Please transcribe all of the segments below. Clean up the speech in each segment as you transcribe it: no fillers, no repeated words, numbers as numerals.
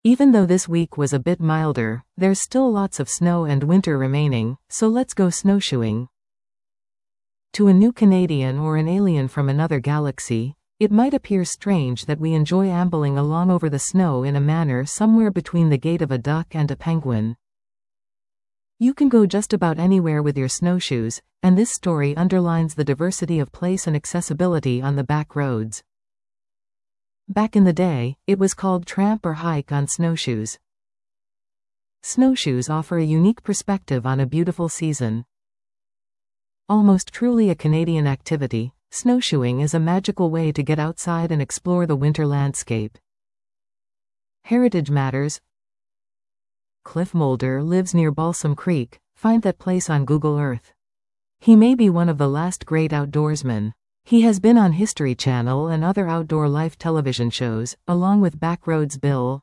Even though this week was a bit milder, there's still lots of snow and winter remaining, so let's go snowshoeing. To a new Canadian or an alien from another galaxy, it might appear strange that we enjoy ambling along over the snow in a manner somewhere between the gait of a duck and a penguin. You can go just about anywhere with your snowshoes, and this story underlines the diversity of place and accessibility on the back roads. Back in the day, it was called tramp or hike on snowshoes. Snowshoes offer a unique perspective on a beautiful season. Almost truly a Canadian activity, snowshoeing is a magical way to get outside and explore the winter landscape. Heritage matters. Cliff Mulder lives near Balsam Creek. Find that place on Google Earth. He may be one of the last great outdoorsmen. He has been on History Channel and other outdoor life television shows, along with Backroads Bill.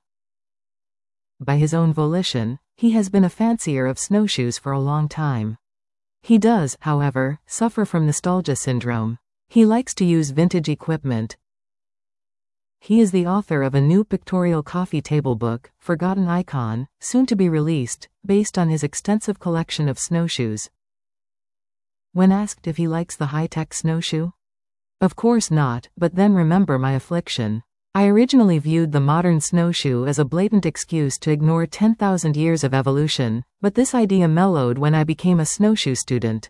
By his own volition, he has been a fancier of snowshoes for a long time. He does, however, suffer from nostalgia syndrome. He likes to use vintage equipment. He is the author of a new pictorial coffee table book, Forgotten Icon, soon to be released, based on his extensive collection of snowshoes. When asked if he likes the high-tech snowshoe, "Of course not, but then remember my affliction. I originally viewed the modern snowshoe as a blatant excuse to ignore 10,000 years of evolution, but this idea mellowed when I became a snowshoe student."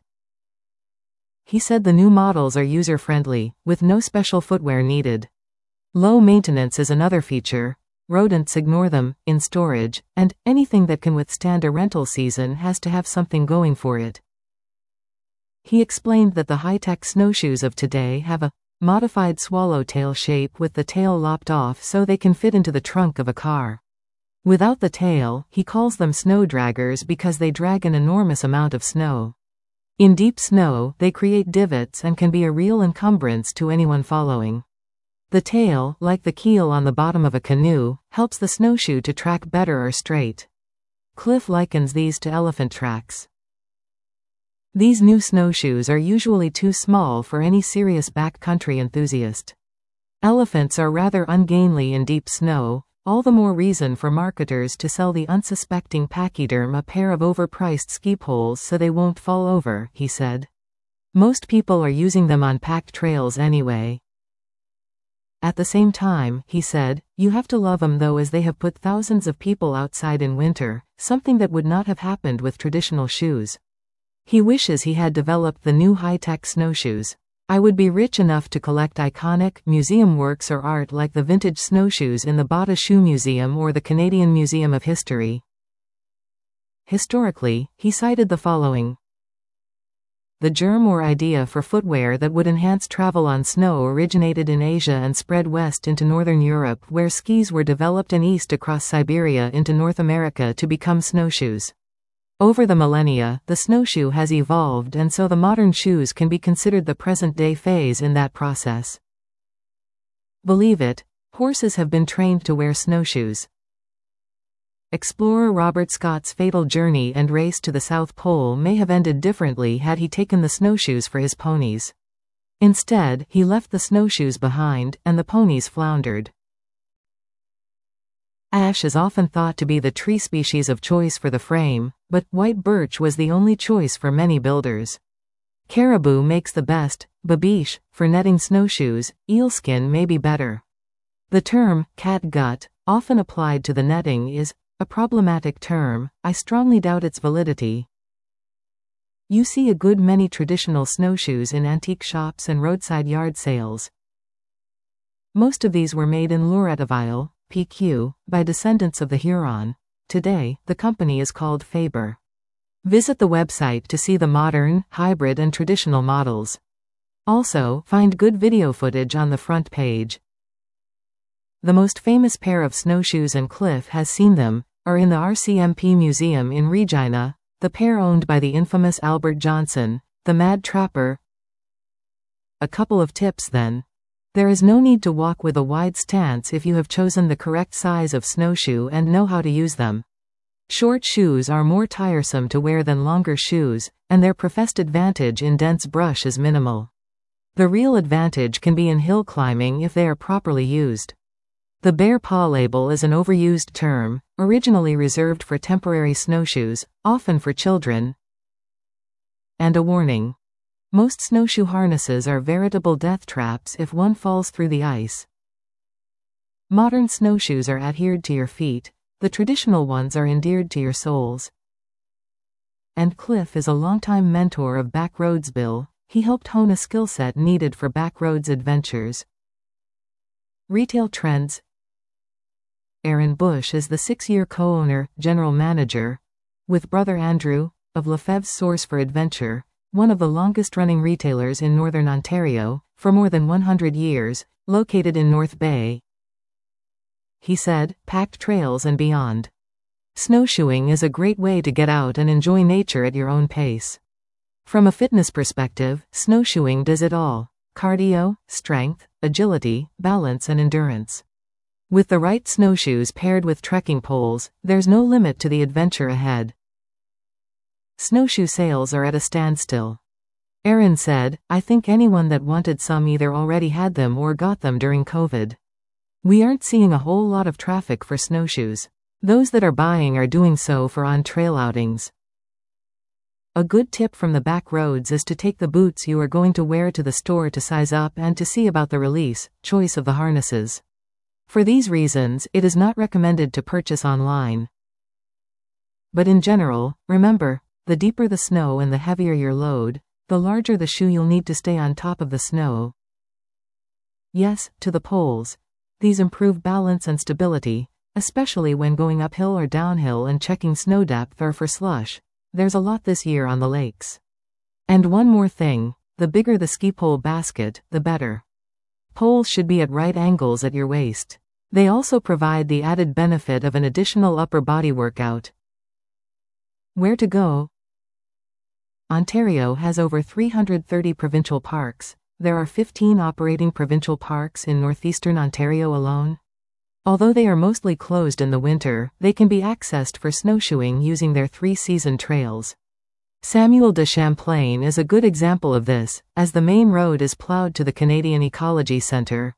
He said the new models are user-friendly, with no special footwear needed. Low maintenance is another feature. Rodents ignore them, in storage, and anything that can withstand a rental season has to have something going for it. He explained that the high-tech snowshoes of today have a modified swallowtail shape with the tail lopped off so they can fit into the trunk of a car. Without the tail, he calls them snow draggers because they drag an enormous amount of snow. In deep snow, they create divots and can be a real encumbrance to anyone following. The tail, like the keel on the bottom of a canoe, helps the snowshoe to track better or straight. Cliff likens these to elephant tracks. These new snowshoes are usually too small for any serious backcountry enthusiast. Elephants are rather ungainly in deep snow, all the more reason for marketers to sell the unsuspecting pachyderm a pair of overpriced ski poles so they won't fall over, he said. Most people are using them on packed trails anyway. At the same time, he said, you have to love them though, as they have put thousands of people outside in winter, something that would not have happened with traditional shoes. He wishes he had developed the new high-tech snowshoes. I would be rich enough to collect iconic, museum works or art like the vintage snowshoes in the Bata Shoe Museum or the Canadian Museum of History. Historically, he cited the following. The germ or idea for footwear that would enhance travel on snow originated in Asia and spread west into northern Europe, where skis were developed, and east across Siberia into North America to become snowshoes. Over the millennia, the snowshoe has evolved, and so the modern shoes can be considered the present-day phase in that process. Believe it, horses have been trained to wear snowshoes. Explorer Robert Scott's fatal journey and race to the South Pole may have ended differently had he taken the snowshoes for his ponies. Instead, he left the snowshoes behind, and the ponies floundered. Ash is often thought to be the tree species of choice for the frame, but white birch was the only choice for many builders. Caribou makes the best, babeesh, for netting snowshoes. Eelskin may be better. The term, catgut, often applied to the netting is a problematic term. I strongly doubt its validity. You see a good many traditional snowshoes in antique shops and roadside yard sales. Most of these were made in Loretteville, PQ, by descendants of the Huron. Today, the company is called Faber. Visit the website to see the modern, hybrid and traditional models. Also, find good video footage on the front page. The most famous pair of snowshoes, and Cliff has seen them, are in the RCMP Museum in Regina, the pair owned by the infamous Albert Johnson, the Mad Trapper. A couple of tips then. There is no need to walk with a wide stance if you have chosen the correct size of snowshoe and know how to use them. Short shoes are more tiresome to wear than longer shoes, and their professed advantage in dense brush is minimal. The real advantage can be in hill climbing if they are properly used. The bare paw label is an overused term, originally reserved for temporary snowshoes, often for children. And a warning. Most snowshoe harnesses are veritable death traps if one falls through the ice. Modern snowshoes are adhered to your feet, the traditional ones are endeared to your soles. And Cliff is a longtime mentor of Backroads Bill. He helped hone a skill set needed for Backroads adventures. Retail trends. Aaron Bush is the 6-year co-owner, general manager, with brother Andrew, of Lefebvre's Source for Adventure, one of the longest-running retailers in Northern Ontario, for more than 100 years, located in North Bay. He said, "Packed trails and beyond. Snowshoeing is a great way to get out and enjoy nature at your own pace. From a fitness perspective, snowshoeing does it all: cardio, strength, agility, balance and endurance. With the right snowshoes paired with trekking poles, there's no limit to the adventure ahead." Snowshoe sales are at a standstill. Aaron said, "I think anyone that wanted some either already had them or got them during COVID. We aren't seeing a whole lot of traffic for snowshoes. Those that are buying are doing so for on-trail outings." A good tip from the Backroads is to take the boots you are going to wear to the store to size up and to see about the release, choice of the harnesses. For these reasons, it is not recommended to purchase online. But in general, remember, the deeper the snow and the heavier your load, the larger the shoe you'll need to stay on top of the snow. Yes, to the poles. These improve balance and stability, especially when going uphill or downhill and checking snow depth or for slush. There's a lot this year on the lakes. And one more thing, the bigger the ski pole basket, the better. Poles should be at right angles at your waist. They also provide the added benefit of an additional upper body workout. Where to go? Ontario has over 330 provincial parks. There are 15 operating provincial parks in northeastern Ontario alone. Although they are mostly closed in the winter, they can be accessed for snowshoeing using their 3-season trails. Samuel de Champlain is a good example of this, as the main road is plowed to the Canadian Ecology Centre.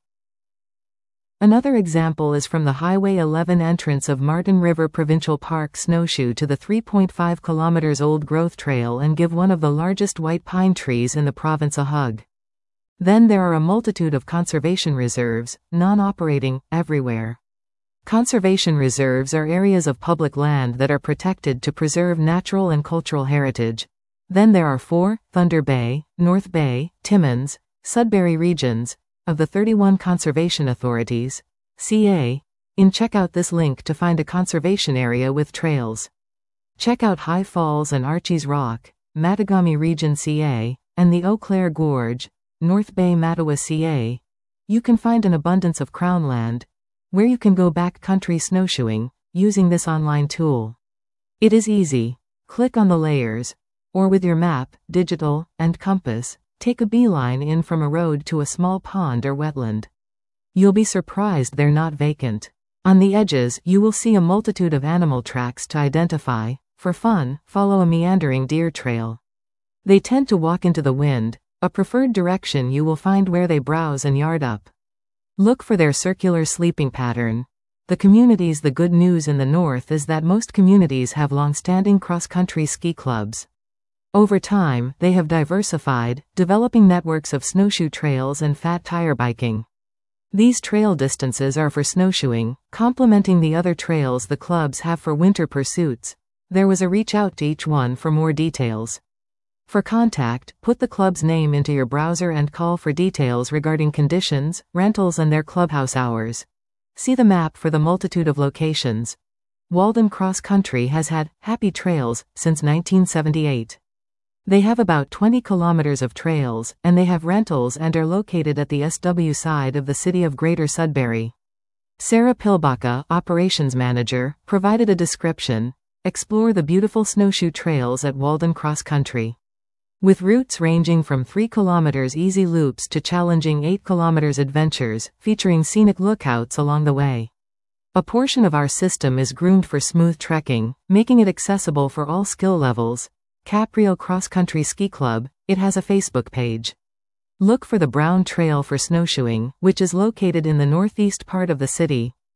Another example is from the Highway 11 entrance of Martin River Provincial Park. Snowshoe to the 3.5 km old growth trail and give one of the largest white pine trees in the province a hug. Then there are a multitude of conservation reserves, non-operating, everywhere. Conservation reserves are areas of public land that are protected to preserve natural and cultural heritage. Then there are 4, Thunder Bay, North Bay, Timmins, Sudbury regions, of the 31 conservation authorities, ca. Check out this link to find a conservation area with trails. Check out High Falls and Archie's Rock, Mattagami region ca, and the Eau Claire Gorge, North Bay Mattawa ca. You can find an abundance of crown land, where you can go backcountry snowshoeing, using this online tool. It is easy. Click on the layers, or with your map, digital, and compass, take a beeline in from a road to a small pond or wetland. You'll be surprised they're not vacant. On the edges, you will see a multitude of animal tracks to identify. For fun, follow a meandering deer trail. They tend to walk into the wind, a preferred direction you will find where they browse and yard up. Look for their circular sleeping pattern. The good news in the north is that most communities have long-standing cross-country ski clubs. Over time, they have diversified, developing networks of snowshoe trails and fat tire biking. These trail distances are for snowshoeing, complementing the other trails the clubs have for winter pursuits. There was a reach out to each one for more details. For contact, put the club's name into your browser and call for details regarding conditions, rentals and their clubhouse hours. See the map for the multitude of locations. Walden Cross Country has had Happy Trails since 1978. They have about 20 kilometers of trails, and they have rentals and are located at the SW side of the city of Greater Sudbury. Sarah Pilbaka, operations manager, provided a description. Explore the beautiful snowshoe trails at Walden Cross Country. With routes ranging from 3 kilometers easy loops to challenging 8 kilometers adventures, featuring scenic lookouts along the way. A portion of our system is groomed for smooth trekking, making it accessible for all skill levels. Caprio Cross Country Ski Club, it has a Facebook page. Look for the Brown Trail for snowshoeing, which is located in the northeast part of the city.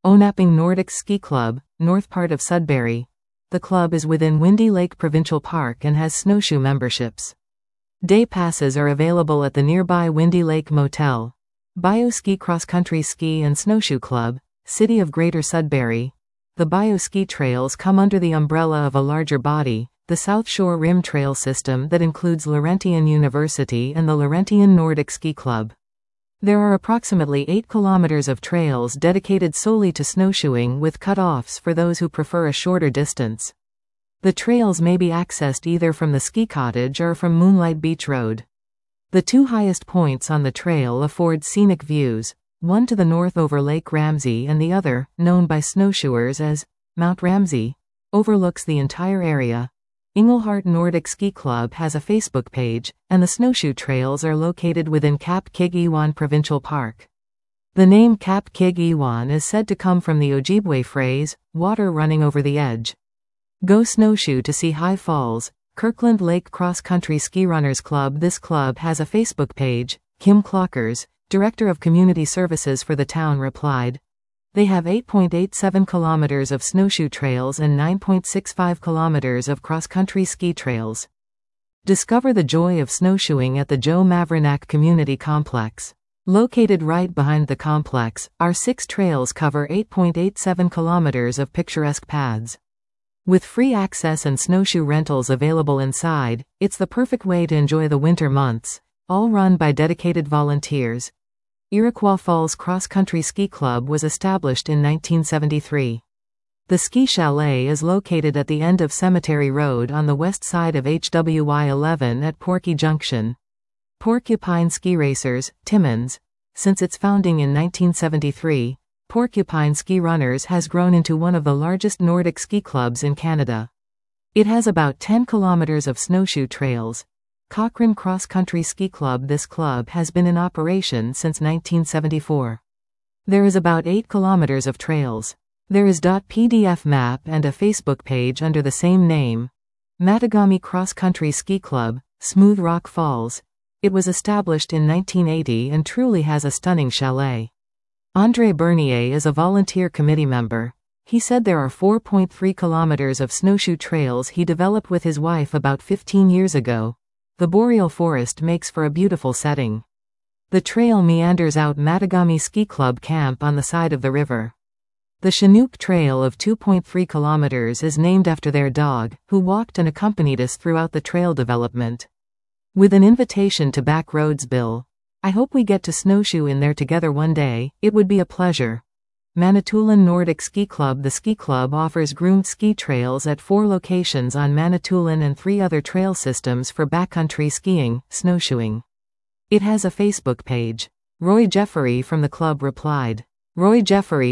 Onaping Nordic Ski Club, north part of Sudbury. The club is within Windy Lake Provincial Park and has snowshoe memberships. Day passes are available at the nearby Windy Lake Motel. Bioski Cross Country Ski and Snowshoe Club, City of Greater Sudbury. The Bioski trails come under the umbrella of a larger body, the South Shore Rim Trail System that includes Laurentian University and the Laurentian Nordic Ski Club. There are approximately 8 kilometers of trails dedicated solely to snowshoeing with cut-offs for those who prefer a shorter distance. The trails may be accessed either from the ski cottage or from Moonlight Beach Road. The two highest points on the trail afford scenic views, one to the north over Lake Ramsey and the other, known by snowshoers as Mount Ramsey, overlooks the entire area. Inglehart Nordic Ski Club has a Facebook page, and the snowshoe trails are located within Cap Kig-Iwan Provincial Park. The name Cap Kig-Iwan is said to come from the Ojibwe phrase, water running over the edge. Go snowshoe to see High Falls, Kirkland Lake Cross Country Ski Runners Club. This club has a Facebook page. Kim Clockers, Director of Community Services for the town, replied, "They have 8.87 kilometers of snowshoe trails and 9.65 kilometers of cross-country ski trails." Discover the joy of snowshoeing at the Joe Mavrinac Community Complex. Located right behind the complex, our 6 trails cover 8.87 kilometers of picturesque paths. With free access and snowshoe rentals available inside, it's the perfect way to enjoy the winter months, all run by dedicated volunteers. Iroquois Falls Cross Country Ski Club was established in 1973. The ski chalet is located at the end of Cemetery Road on the west side of HWY 11 at Porky Junction. Porcupine Ski Racers, Timmins. Since its founding in 1973, Porcupine Ski Runners has grown into one of the largest Nordic ski clubs in Canada. It has about 10 kilometers of snowshoe trails. Cochrane Cross Country Ski Club. This club has been in operation since 1974. There is about 8 kilometers of trails. There is .pdf map and a Facebook page under the same name. Mattagami Cross Country Ski Club, Smooth Rock Falls. It was established in 1980 and truly has a stunning chalet. André Bernier is a volunteer committee member. He said there are 4.3 kilometers of snowshoe trails he developed with his wife about 15 years ago. The boreal forest makes for a beautiful setting. The trail meanders out Mattagami Ski Club camp on the side of the river. The Chinook Trail of 2.3 kilometers is named after their dog, who walked and accompanied us throughout the trail development. With an invitation to back roads bill. I hope we get to snowshoe in there together one day. It would be a pleasure. Manitoulin Nordic Ski Club. The ski club offers groomed ski trails at 4 locations on Manitoulin and 3 other trail systems for backcountry skiing, snowshoeing. It has a Facebook page. Roy Jeffery from the club replied. With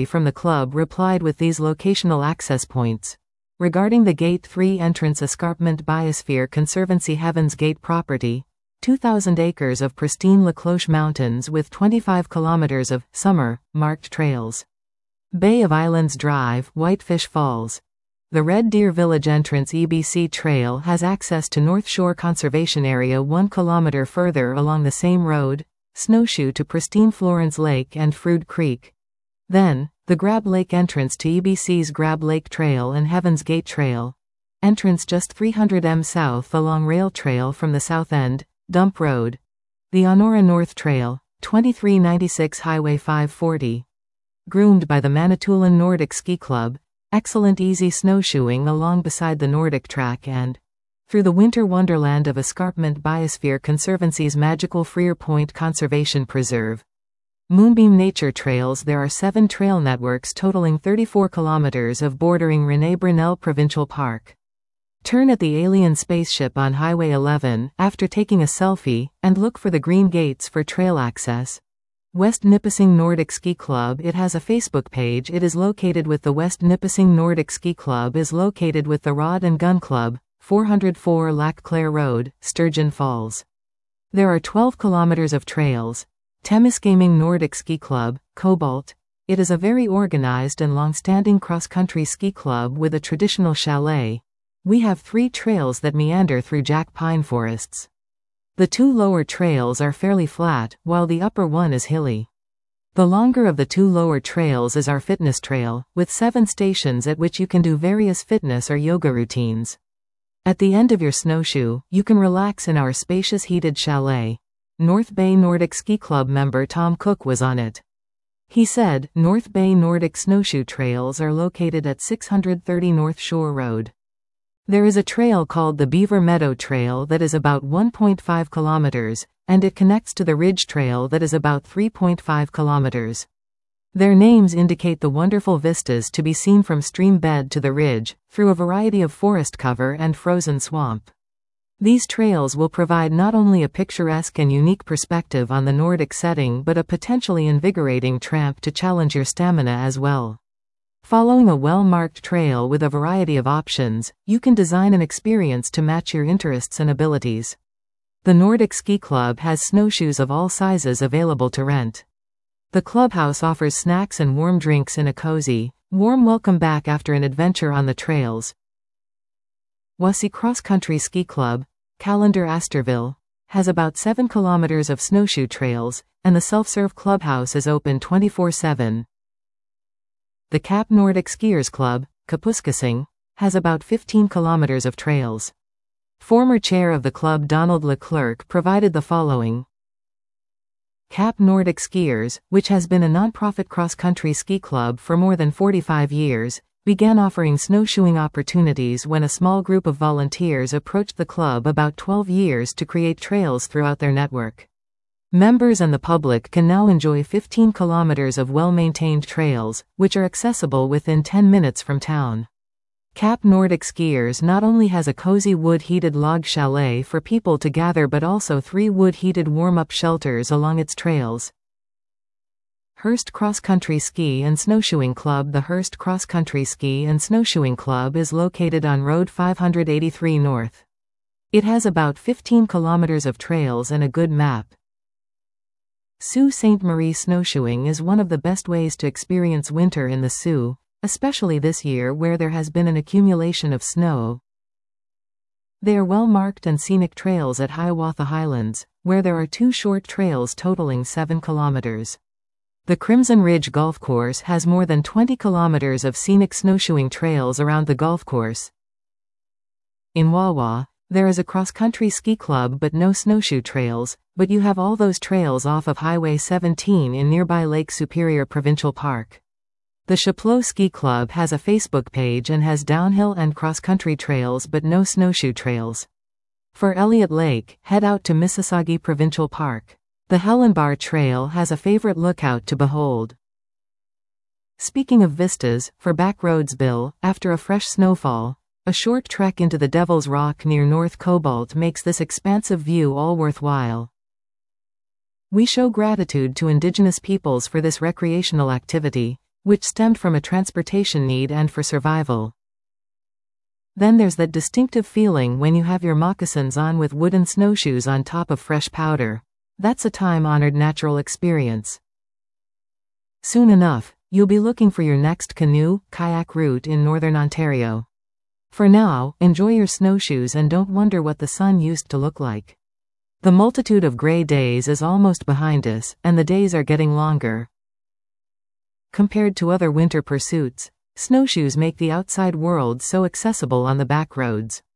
these locational access points. Regarding the Gate 3 entrance escarpment Biosphere Conservancy Heaven's Gate property, 2,000 acres of pristine La Cloche Mountains with 25 kilometers of summer marked trails. Bay of Islands Drive, Whitefish Falls. The Red Deer Village entrance EBC Trail has access to North Shore Conservation Area 1 kilometer further along the same road, snowshoe to pristine Florence Lake and Frood Creek. Then, the Grab Lake entrance to EBC's Grab Lake Trail and Heaven's Gate Trail. Entrance just 300 m south along Rail Trail from the south end, Dump Road. The Honora North Trail, 2396 Highway 540. Groomed by the Manitoulin Nordic Ski Club, excellent easy snowshoeing along beside the Nordic Track and through the winter wonderland of Escarpment Biosphere Conservancy's magical Freer Point Conservation Preserve. Moonbeam Nature Trails. There are 7 trail networks totaling 34 kilometers of bordering René Brunel Provincial Park. Turn at the alien spaceship on Highway 11 after taking a selfie and look for the green gates for trail access. West Nipissing Nordic Ski Club. It has a Facebook page. It is located with the West Nipissing Nordic Ski Club is located with the Rod and Gun Club, 404 Lac Claire Road, Sturgeon Falls. There are 12 kilometers of trails. Temiskaming Nordic Ski Club, Cobalt. It is a very organized and long-standing cross-country ski club with a traditional chalet. We have 3 trails that meander through Jack Pine forests. The 2 lower trails are fairly flat, while the upper one is hilly. The longer of the two lower trails is our fitness trail, with 7 stations at which you can do various fitness or yoga routines. At the end of your snowshoe, you can relax in our spacious heated chalet. North Bay Nordic Ski Club member Tom Cook was on it. He said, North Bay Nordic Snowshoe Trails are located at 630 North Shore Road. There is a trail called the Beaver Meadow Trail that is about 1.5 kilometers, and it connects to the Ridge Trail that is about 3.5 kilometers. Their names indicate the wonderful vistas to be seen from stream bed to the ridge, through a variety of forest cover and frozen swamp. These trails will provide not only a picturesque and unique perspective on the Nordic setting but a potentially invigorating tramp to challenge your stamina as well. Following a well-marked trail with a variety of options, you can design an experience to match your interests and abilities. The Nordic Ski Club has snowshoes of all sizes available to rent. The clubhouse offers snacks and warm drinks in a cozy, warm welcome back after an adventure on the trails. Wassy Cross Country Ski Club, Callander Astorville, has about 7 kilometers of snowshoe trails, and the self-serve clubhouse is open 24/7. The Cap Nordic Skiers Club, Kapuskasing, has about 15 kilometers of trails. Former chair of the club Donald Leclerc provided the following. Cap Nordic Skiers, which has been a non-profit cross-country ski club for more than 45 years, began offering snowshoeing opportunities when a small group of volunteers approached the club about 12 years to create trails throughout their network. Members and the public can now enjoy 15 kilometers of well-maintained trails, which are accessible within 10 minutes from town. Cap Nordic Skiers not only has a cozy wood-heated log chalet for people to gather but also 3 wood-heated warm-up shelters along its trails. Hearst Cross Country Ski and Snowshoeing Club. The Hearst Cross Country Ski and Snowshoeing Club is located on Road 583 North. It has about 15 kilometers of trails and a good map. Sault Ste. Marie snowshoeing is one of the best ways to experience winter in the Sault, especially this year where there has been an accumulation of snow. They are well-marked and scenic trails at Hiawatha Highlands, where there are 2 short trails totaling 7 kilometers. The Crimson Ridge Golf Course has more than 20 kilometers of scenic snowshoeing trails around the golf course. In Wawa, there is a cross-country ski club but no snowshoe trails, but you have all those trails off of Highway 17 in nearby Lake Superior Provincial Park. The Chapleau Ski Club has a Facebook page and has downhill and cross-country trails but no snowshoe trails. For Elliott Lake, head out to Mississauga Provincial Park. The Helenbar Trail has a favorite lookout to behold. Speaking of vistas, for Backroadsville, after a fresh snowfall, a short trek into the Devil's Rock near North Cobalt makes this expansive view all worthwhile. We show gratitude to Indigenous peoples for this recreational activity, which stemmed from a transportation need and for survival. Then there's that distinctive feeling when you have your moccasins on with wooden snowshoes on top of fresh powder. That's a time-honored natural experience. Soon enough, you'll be looking for your next canoe, kayak route in northern Ontario. For now, enjoy your snowshoes and don't wonder what the sun used to look like. The multitude of gray days is almost behind us, and the days are getting longer. Compared to other winter pursuits, snowshoes make the outside world so accessible on the back roads.